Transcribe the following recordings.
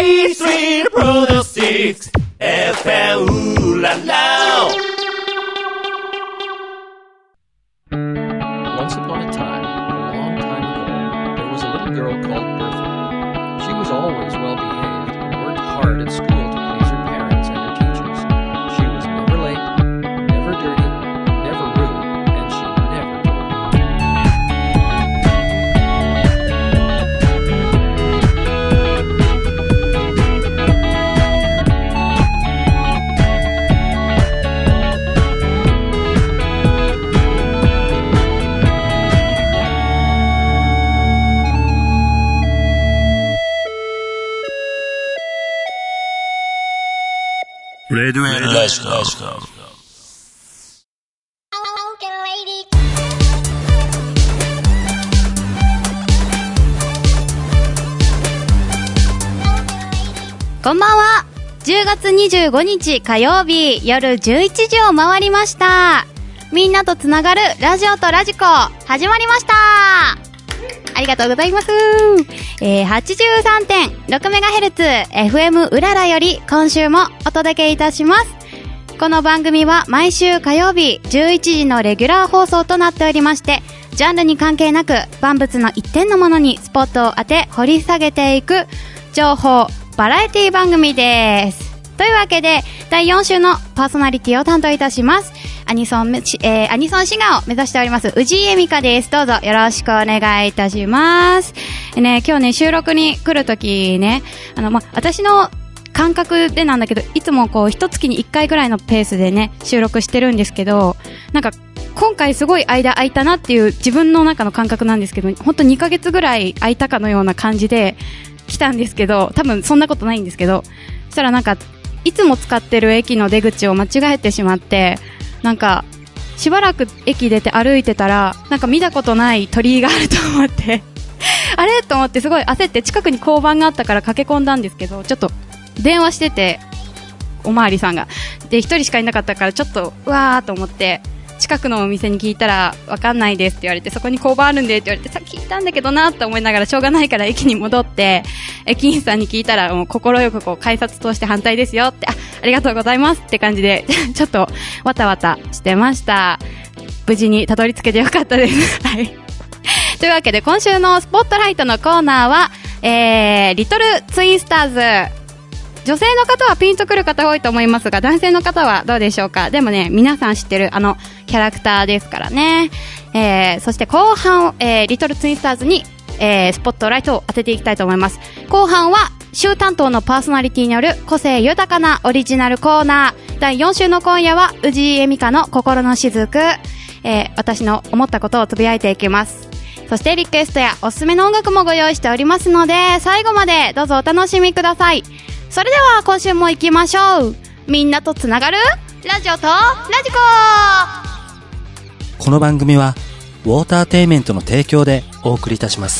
A Street Products FM ウララ Once upon a time, a long time ago, there was a little girl called Bertha. She was always well behaved and worked hard at school to please her parents and her teachers. She was never late, never dirty, never rude, and she never told lies. Red Let's go. こんばんは。10月25日火曜日夜11時を回りました。みんなとつながるラジオとラジコ始まりました。ありがとうございます。83.6MHz FM うららより今週もお届けいたします。この番組は毎週火曜日11時のレギュラー放送となっておりまして、ジャンルに関係なく万物の一点のものにスポットを当て掘り下げていく情報バラエティ番組です。というわけで第4週のパーソナリティを担当いたしますアニソンシンガーを目指しております宇治恵美香です。どうぞよろしくお願いいたします。今日ね収録に来るときね私の感覚でなんだけど、いつもこう一月に1回ぐらいのペースでね収録してるんですけど、なんか今回すごい間空いたなっていう自分の中の感覚なんですけど、ほんと2ヶ月ぐらい空いたかのような感じで来たんですけど、多分そんなことないんですけど、そしたらなんかいつも使ってる駅の出口を間違えてしまって、なんかしばらく駅出て歩いてたらなんか見たことない鳥居があると思ってあれと思ってすごい焦って近くに交番があったから駆け込んだんですけど、ちょっと電話してておまわりさんがで一人しかいなかったからちょっとうわーと思って近くのお店に聞いたらわかんないですって言われて、そこに交番あるんでって言われて、さっき聞いたんだけどなと思いながらしょうがないから駅に戻って駅員さんに聞いたらもう快くこう改札通して反対ですよって、ありがとうございますって感じでちょっとわたわたしてました。無事にたどり着けてよかったですはいというわけで今週のスポットライトのコーナーは、リトルツインスターズ。女性の方はピンとくる方多いと思いますが、男性の方はどうでしょうか。でもね、皆さん知ってるあのキャラクターですからね。そして後半、リトルツインスターズに、スポットライトを当てていきたいと思います。後半は週担当のパーソナリティによる個性豊かなオリジナルコーナー。第4週の今夜は宇治恵美香の心のしずく、私の思ったことをつぶやいていきます。そしてリクエストやおすすめの音楽もご用意しておりますので、最後までどうぞお楽しみください。それでは今週も行きましょう。みんなとつながるラジオとラジコ。 この番組はウォーターテイメントの提供でお送りいたします。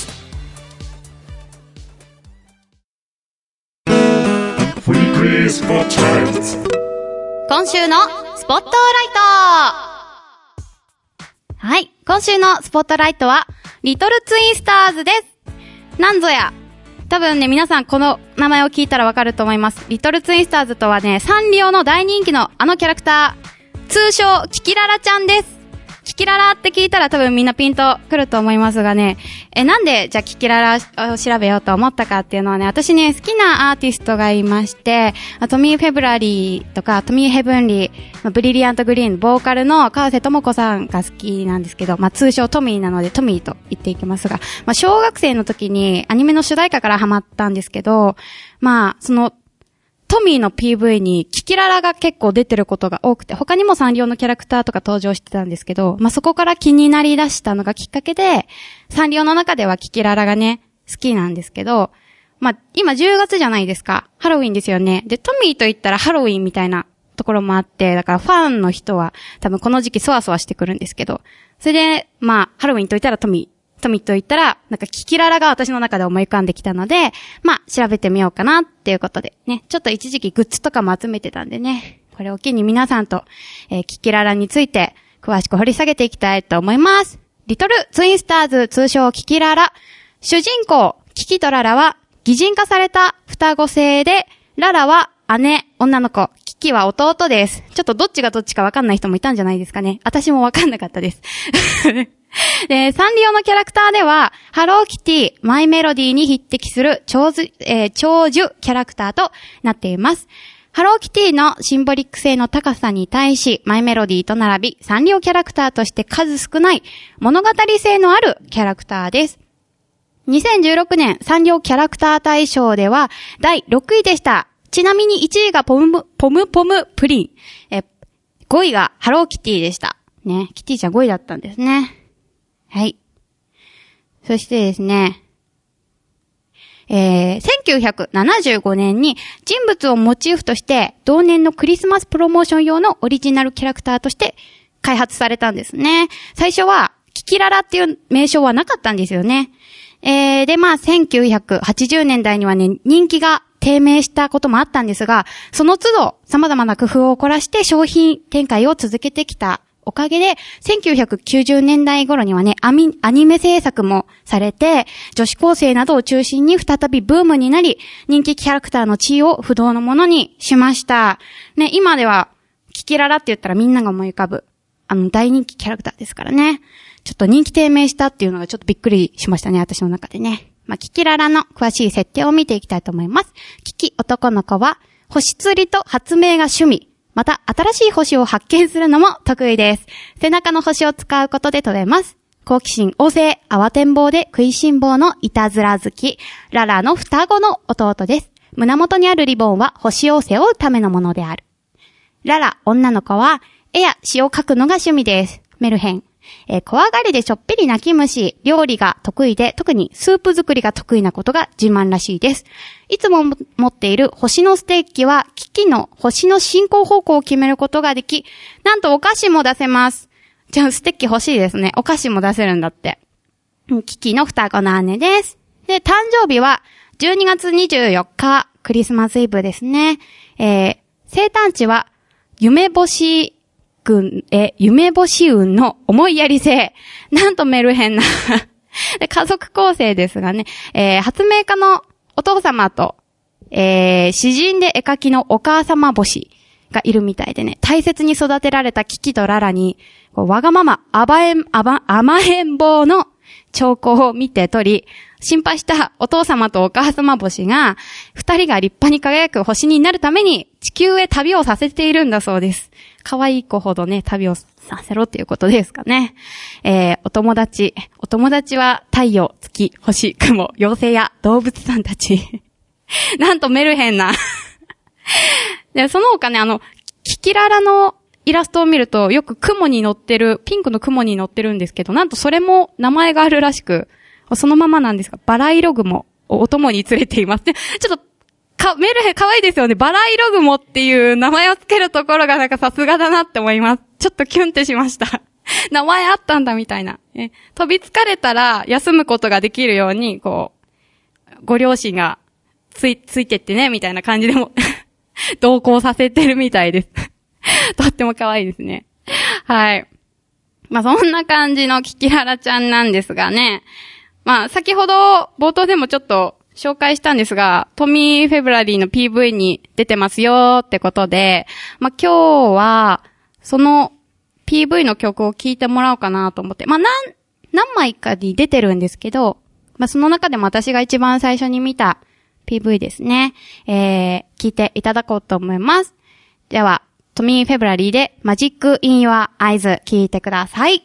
今週のスポットライト。はい、今週のスポットライトはリトルツインスターズです。なんぞや多分ね、皆さんこの名前を聞いたらわかると思います。リトルツインスターズとはね、サンリオの大人気のあのキャラクター、通称キキララちゃんです。キキララって聞いたら多分みんなピンとくると思いますがね、なんでじゃあキキララを調べようと思ったかっていうのはね、私ね、好きなアーティストがいまして、トミー・フェブラリーとかトミー・ヘブンリー、ブリリアント・グリーン、ボーカルの川瀬智子さんが好きなんですけど、通称トミーなのでトミーと言っていきますが、小学生の時にアニメの主題歌からハマったんですけど、そのトミーの PV にキキララが結構出てることが多くて、他にもサンリオのキャラクターとか登場してたんですけど、そこから気になりだしたのがきっかけで、サンリオの中ではキキララがね、好きなんですけど、今10月じゃないですか。ハロウィンですよね。で、トミーと言ったらハロウィンみたいなところもあって、だからファンの人は多分この時期そわそわしてくるんですけど、それで、ハロウィンと言ったらトミーと言ったら、なんかキキララが私の中で思い浮かんできたので、調べてみようかなっていうことでね、ちょっと一時期グッズとかも集めてたんでね、これを機に皆さんと、キキララについて詳しく掘り下げていきたいと思います。リトルツインスターズ通称キキララ。主人公、キキとララは擬人化された双子星で、ララは姉、女の子、キキは弟です。ちょっとどっちがどっちかわかんない人もいたんじゃないですかね。私もわかんなかったです。で、サンリオのキャラクターでは、ハローキティ、マイメロディーに匹敵する長寿キャラクターとなっています。ハローキティのシンボリック性の高さに対し、マイメロディーと並び、サンリオキャラクターとして数少ない物語性のあるキャラクターです。2016年サンリオキャラクター大賞では第6位でした。ちなみに1位がポムプリン。5位がハローキティでした。ね、キティちゃん5位だったんですね。はい。そしてですね、1975年に人物をモチーフとして同年のクリスマスプロモーション用のオリジナルキャラクターとして開発されたんですね。最初はキキララっていう名称はなかったんですよね。で、1980年代にはね、人気が低迷したこともあったんですが、その都度様々な工夫を凝らして商品展開を続けてきたおかげで、1990年代頃にはね、アニメ制作もされて、女子高生などを中心に再びブームになり、人気キャラクターの地位を不動のものにしました。ね、今では、キキララって言ったらみんなが思い浮かぶ、大人気キャラクターですからね。ちょっと人気低迷したっていうのがちょっとびっくりしましたね、私の中でね。キキララの詳しい設定を見ていきたいと思います。キキ男の子は、星釣りと発明が趣味。また、新しい星を発見するのも得意です。背中の星を使うことで飛べます。好奇心旺盛、慌てんぼうで食いしん坊のいたずら好き、ララの双子の弟です。胸元にあるリボンは星を背負うためのものである。ララ、女の子は、絵や詩を描くのが趣味です。メルヘン。怖がりでちょっぴり泣き虫、料理が得意で、特にスープ作りが得意なことが自慢らしいです。いつも持っている星のステーキは、キキの星の進行方向を決めることができ、なんとお菓子も出せます。じゃあステーキ欲しいですね。お菓子も出せるんだって。キキの双子の姉です。で、誕生日は12月24日、クリスマスイブですね。生誕地は、夢星運の思いやり性。なんとメルヘンな家族構成ですがね、発明家のお父様と、詩人で絵描きのお母様星がいるみたいでね、大切に育てられたキキとララに、わがまま甘えん坊の兆候を見て取り、心配したお父様とお母様星が、二人が立派に輝く星になるために地球へ旅をさせているんだそうです。可愛い子ほどね、旅をさせろっていうことですかね。お友達は太陽、月、星、雲、妖精や動物さんたち。なんとメルヘンな。で、その他ね、キキララのイラストを見ると、よく雲に乗ってる、ピンクの雲に乗ってるんですけど、なんとそれも名前があるらしく、そのままなんですが、バラ色雲をお供に連れています。で、ちょっと、メルヘン可愛いですよね。バラ色雲っていう名前をつけるところがなんかさすがだなって思います。ちょっとキュンってしました。名前あったんだみたいな。飛びつかれたら休むことができるように、ご両親がついてってね、みたいな感じでも、同行させてるみたいです。とっても可愛いですね。はい。そんな感じのキキララちゃんなんですがね。先ほど冒頭でもちょっと紹介したんですが、トミー・フェブラリーの PV に出てますよってことで、今日は、その PV の曲を聴いてもらおうかなと思って、何枚かに出てるんですけど、その中でも私が一番最初に見た PV ですね。聴いていただこうと思います。では、トミー・フェブラリーで Magic in Your Eyes 聴いてください。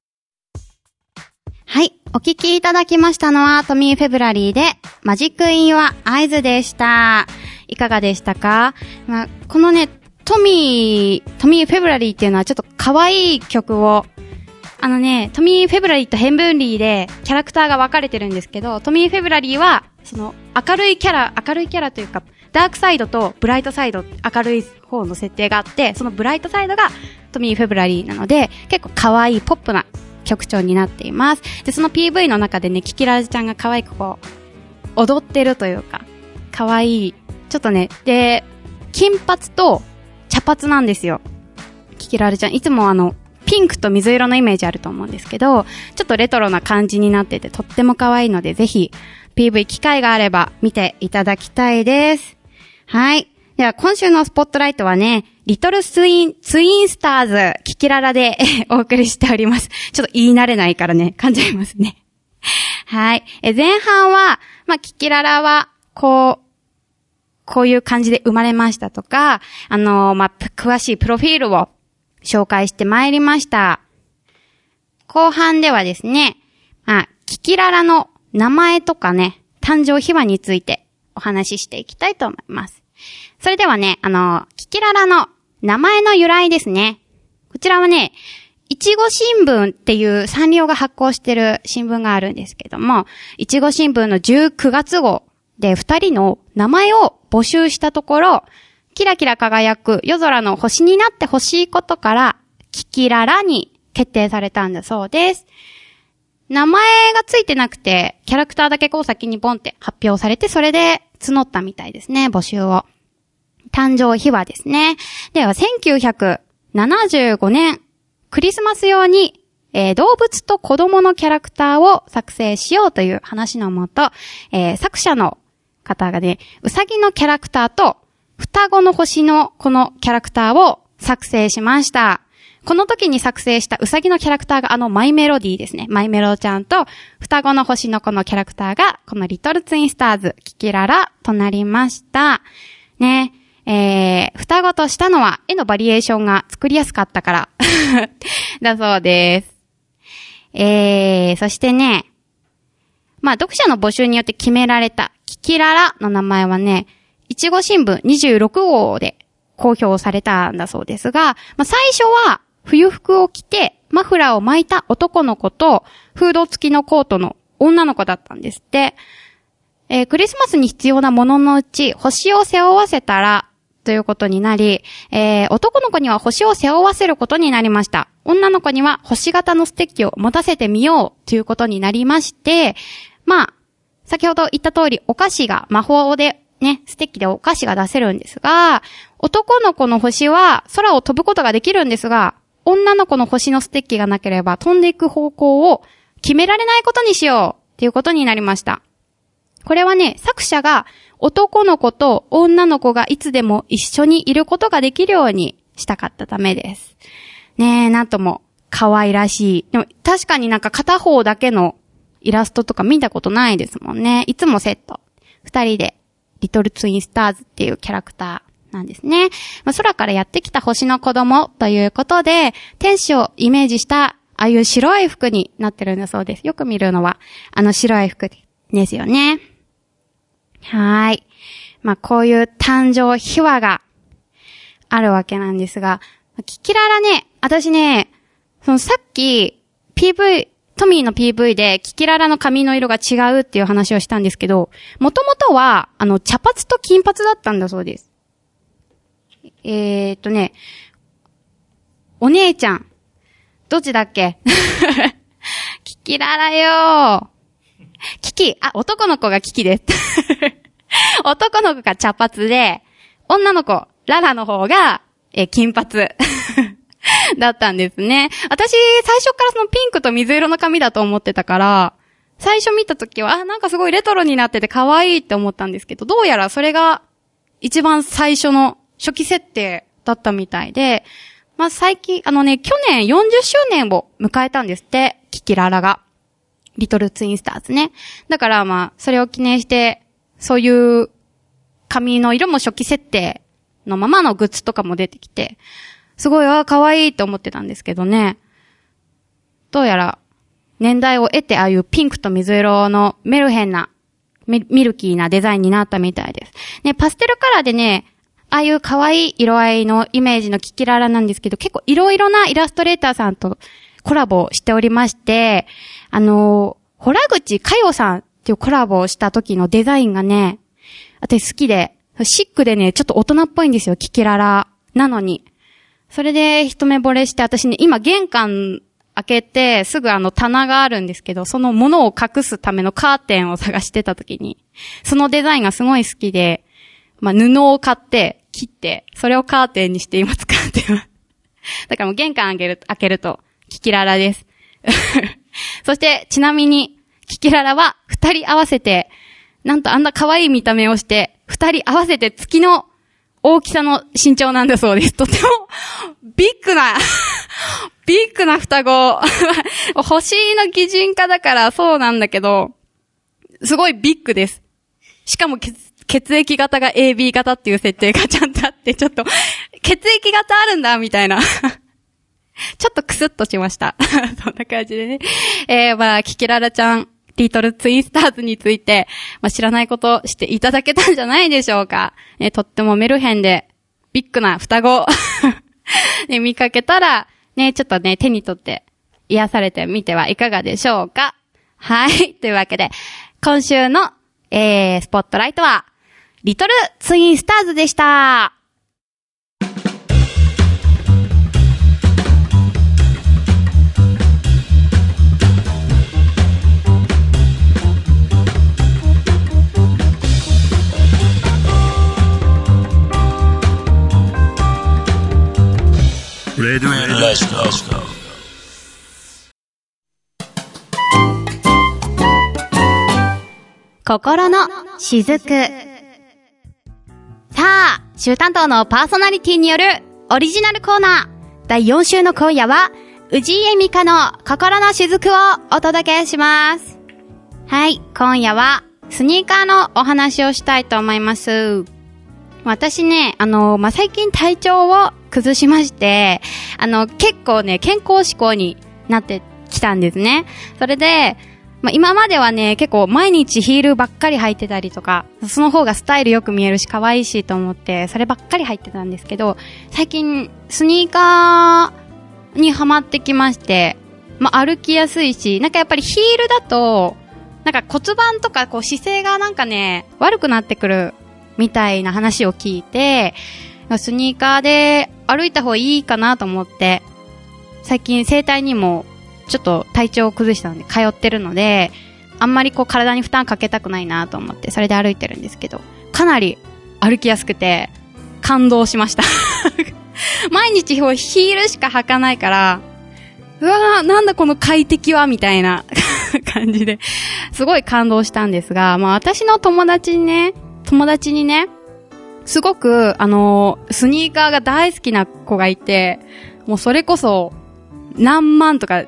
はい。お聞きいただきましたのは、トミー・フェブラリーで、Magic in Your Eyes でした。いかがでしたか？このね、トミー・フェブラリーっていうのはちょっと可愛い曲を、トミー・フェブラリーとヘンブンリーでキャラクターが分かれてるんですけど、トミー・フェブラリーは、その、明るいキャラというか、ダークサイドとブライトサイド、明るい方の設定があって、そのブライトサイドがトミー・フェブラリーなので、結構可愛いポップな曲調になっています。で、その PV の中でね、キキララちゃんが可愛く踊ってるというか、可愛い。ちょっとね、で、金髪と茶髪なんですよ。キキララちゃん。いつもピンクと水色のイメージあると思うんですけど、ちょっとレトロな感じになってて、とっても可愛いので、ぜひ、 PV 機会があれば見ていただきたいです。はい。では今週のスポットライトはね、リトルツインスターズ、キキララでお送りしております。ちょっと言い慣れないからね、噛んじゃいますね。はい。前半は、キキララは、こういう感じで生まれましたとか、詳しいプロフィールを紹介してまいりました。後半ではですね、キキララの名前とかね、誕生秘話についてお話ししていきたいと思います。それではね、キキララの名前の由来ですね。こちらはね、いちご新聞っていうサンリオが発行してる新聞があるんですけども、いちご新聞の19月号で2人の名前を募集したところ、キラキラ輝く夜空の星になってほしいことから、キキララに決定されたんだそうです。名前がついてなくて、キャラクターだけ先にボンって発表されて、それで募ったみたいですね、募集を。誕生秘話ですね。では、1975年、クリスマス用に、動物と子供のキャラクターを作成しようという話のもと、作者の方がね、うさぎのキャラクターと、双子の星のこのキャラクターを作成しました。この時に作成したうさぎのキャラクターがマイメロディーですね。マイメロちゃんと双子の星のこのキャラクターがこのリトルツインスターズキキララとなりました。ね、双子としたのは絵のバリエーションが作りやすかったからだそうです。そしてね、読者の募集によって決められたキキララの名前はね、いちご新聞26号で公表されたんだそうですが、最初は冬服を着てマフラーを巻いた男の子とフード付きのコートの女の子だったんですって。クリスマスに必要なもののうち星を背負わせたらということになり、男の子には星を背負わせることになりました。女の子には星型のステッキを持たせてみようということになりまして、先ほど言った通りお菓子が魔法でね、ステッキでお菓子が出せるんですが、男の子の星は空を飛ぶことができるんですが、女の子の星のステッキがなければ飛んでいく方向を決められないことにしようっていうことになりました。これはね、作者が男の子と女の子がいつでも一緒にいることができるようにしたかったためです。ねえ、なんとも可愛らしい。でも確かに片方だけのイラストとか見たことないですもんね。いつもセット。二人でリトルツインスターズっていうキャラクターなんですね。空からやってきた星の子供ということで、天使をイメージしたああいう白い服になってるんだそうです。よく見るのは白い服ですよね。はい。こういう誕生秘話があるわけなんですが、キキララね、私ね、さっきトミーの PV でキキララの髪の色が違うっていう話をしたんですけど、もともとは茶髪と金髪だったんだそうです。お姉ちゃんどっちだっけキキララよー。男の子がキキです男の子が茶髪で、女の子ララの方が金髪だったんですね。私、最初からそのピンクと水色の髪だと思ってたから、最初見たときは、すごいレトロになってて可愛いって思ったんですけど、どうやらそれが一番最初の初期設定だったみたいで、最近、去年40周年を迎えたんですって、キキララが。リトルツインスターズね。だからそれを記念して、そういう髪の色も初期設定のままのグッズとかも出てきて、すごい、可愛いと思ってたんですけどね。どうやら、年代を得てああいうピンクと水色のメルヘンな、ミルキーなデザインになったみたいです。ね、パステルカラーでね、ああいう可愛い色合いのイメージのキキララなんですけど、結構いろいろなイラストレーターさんとコラボしておりまして、洞口かよさんっていうコラボをした時のデザインがね、私好きで、シックでね、ちょっと大人っぽいんですよ、キキララなのに。それで一目惚れして、私ね、今玄関開けてすぐ棚があるんですけど、その物を隠すためのカーテンを探してた時に、そのデザインがすごい好きで、布を買って切って、それをカーテンにして今使ってます。だからもう玄関開けるとキキララです。そしてちなみにキキララは2人合わせてなんとあんな可愛い見た目をして、二人合わせて月の大きさの身長なんだそうです。とても、ビッグな双子。星の擬人化だからそうなんだけど、すごいビッグです。しかも血液型が AB 型っていう設定がちゃんとあって、ちょっと、血液型あるんだ、みたいな。ちょっとクスッとしました。そんな感じでね。キキララちゃん、リトルツインスターズについて、知らないことしていただけたんじゃないでしょうか。とってもメルヘンで、ビッグな双子。ね、見かけたら、ね、ちょっとね、手に取って癒されてみてはいかがでしょうか。はい。というわけで、今週の、スポットライトは、リトルツインスターズでした。 レディオラジコ。 心のしずく。さあ、週担当のパーソナリティによるオリジナルコーナー第4週の今夜は氏家美香の心のしずくをお届けします。はい、今夜はスニーカーのお話をしたいと思います。私ね、最近体調を崩しまして、結構ね、健康志向になってきたんですね。それで、今まではね、結構毎日ヒールばっかり履いてたりとか、その方がスタイルよく見えるし可愛いしと思って、そればっかり履いてたんですけど、最近スニーカーにハマってきまして、歩きやすいし、なんかやっぱりヒールだと、なんか骨盤とかこう姿勢がなんかね、悪くなってくるみたいな話を聞いて、スニーカーで歩いた方がいいかなと思って、最近整体にもちょっと体調を崩したので通ってるので、あんまりこう体に負担かけたくないなと思ってそれで歩いてるんですけど、かなり歩きやすくて感動しました毎日ヒールしか履かないから、うわーなんだこの快適はみたいな感じですごい感動したんですが、私の友達にね、すごくスニーカーが大好きな子がいて、もうそれこそ何万とか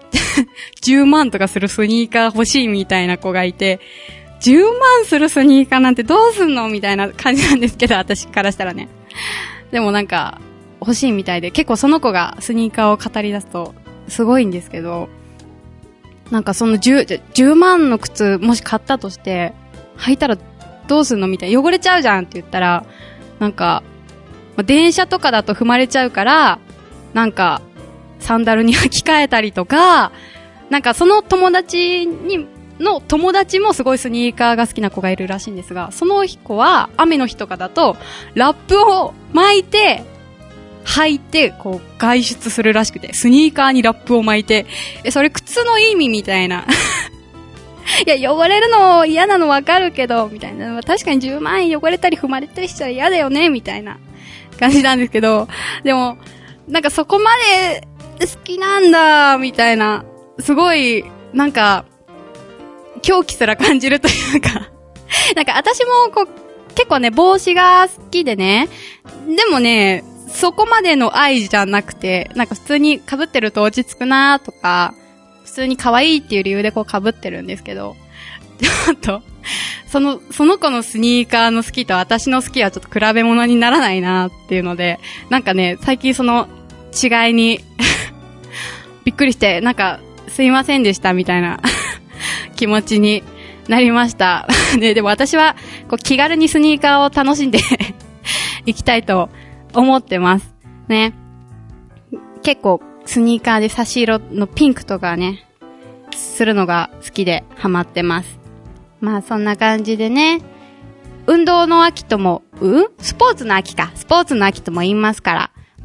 10万とかするスニーカー欲しいみたいな子がいて、10万するスニーカーなんてどうすんのみたいな感じなんですけど、私からしたらね。でもなんか欲しいみたいで、結構その子がスニーカーを語り出すとすごいんですけど、なんかその10万の靴もし買ったとして履いたらどうすんのみたいな、汚れちゃうじゃんって言ったら、なんか電車とかだと踏まれちゃうから、なんかサンダルに履き替えたりとか、なんかその友達もすごいスニーカーが好きな子がいるらしいんですが、その子は雨の日とかだとラップを巻いて履いてこう外出するらしくて、スニーカーにラップを巻いて、それ靴の意味みたいな。いや汚れるの嫌なのわかるけどみたいな、確かに10万円汚れたり踏まれたりしたら嫌だよねみたいな感じなんですけど、でもなんかそこまで好きなんだみたいな、すごいなんか狂気すら感じるというかなんか私もこう結構ね帽子が好きでね、でもねそこまでの愛じゃなくて、なんか普通に被ってると落ち着くなとか、普通に可愛いっていう理由でこう被ってるんですけど、ちょっとその子のスニーカーの好きと私の好きはちょっと比べ物にならないなっていうので、なんかね最近その違いにびっくりして、なんかすいませんでしたみたいな気持ちになりましたね。でも私はこう気軽にスニーカーを楽しんでいきたいと思ってますね。結構スニーカーで差し色のピンクとかねするのが好きでハマってます。そんな感じでね、運動の秋ともスポーツの秋とも言いますから、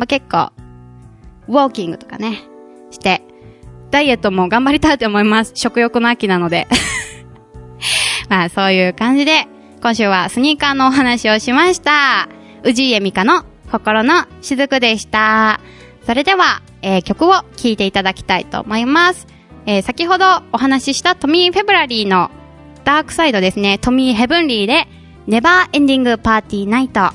結構ウォーキングとかねしてダイエットも頑張りたいと思います。食欲の秋なのでそういう感じで今週はスニーカーのお話をしました。氏家美香の心のしずくでした。それでは、曲を聴いていただきたいと思います。先ほどお話ししたトミー・フェブラリーのダークサイドですね。トミー・ヘブンリーでネバーエンディングパーティーナイト。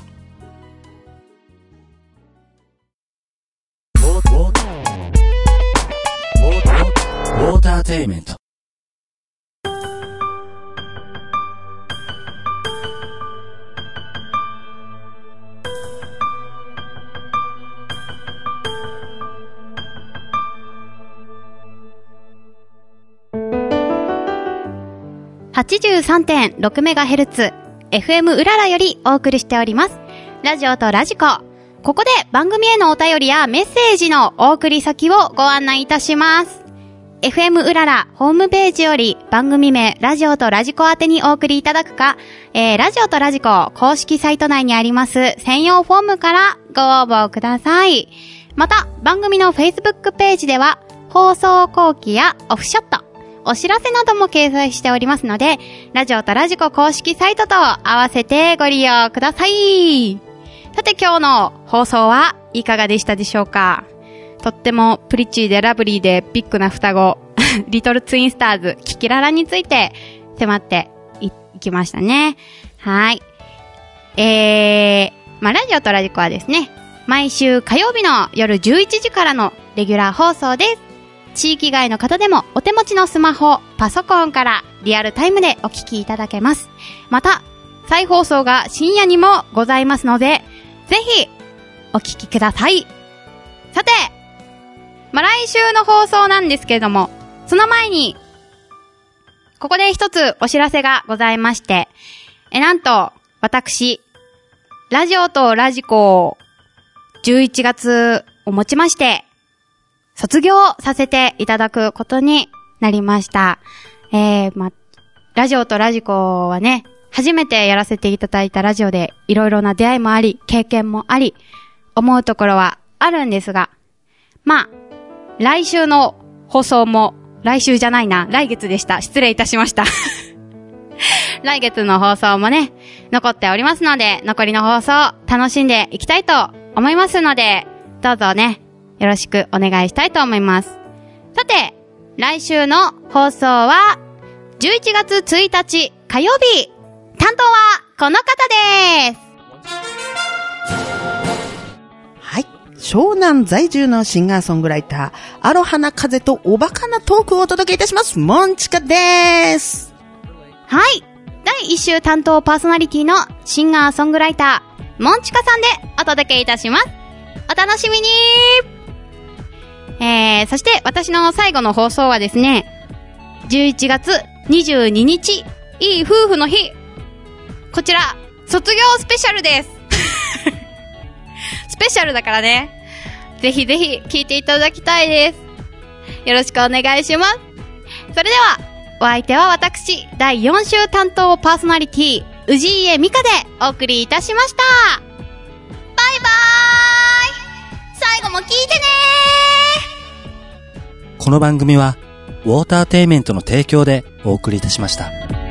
ウォーターテイメント。 83.6MHz FM うららよりお送りしております。ラジオとラジコ。ここで番組へのお便りやメッセージのお送り先をご案内いたします。FM うららホームページより番組名ラジオとラジコ宛てにお送りいただくか、ラジオとラジコ公式サイト内にあります専用フォームからご応募ください。また番組の Facebook ページでは放送後期やオフショット、お知らせなども掲載しておりますので、ラジオとラジコ公式サイトと合わせてご利用ください。さて今日の放送はいかがでしたでしょうか。とってもプリッチーでラブリーでビッグな双子リトルツインスターズキキララについて迫っていきましたね。はい。ラジオとラジコはですね、毎週火曜日の夜11時からのレギュラー放送です。地域外の方でもお手持ちのスマホ、パソコンからリアルタイムでお聞きいただけます。また、再放送が深夜にもございますので、ぜひお聞きください。さて、来週の放送なんですけれども、その前に、ここで一つお知らせがございまして、なんと、私、ラジオとラジコ11月をもちまして、卒業させていただくことになりました。ラジオとラジコはね、初めてやらせていただいたラジオで、いろいろな出会いもあり、経験もあり、思うところはあるんですが、来週の放送も、来月でした。失礼いたしました。来月の放送もね、残っておりますので、残りの放送楽しんでいきたいと思いますので、どうぞね、よろしくお願いしたいと思います。さて、来週の放送は、11月1日火曜日、担当はこの方です。 はい。湘南在住のシンガーソングライター、アロハな風とおバカなトークをお届けいたします。モンチカです。 はい。第1週担当パーソナリティのシンガーソングライター、モンチカさんでお届けいたします。お楽しみに。そして私の最後の放送はですね、11月22日、いい夫婦の日。こちら、卒業スペシャルです。スペシャルだからね。ぜひぜひ聞いていただきたいです。よろしくお願いします。それでは、お相手は私、第4週担当パーソナリティ、氏家美香でお送りいたしました。バイバーイ。最後も聞いてねー。 この番組はウォーターテイメントの提供でお送りいたしました。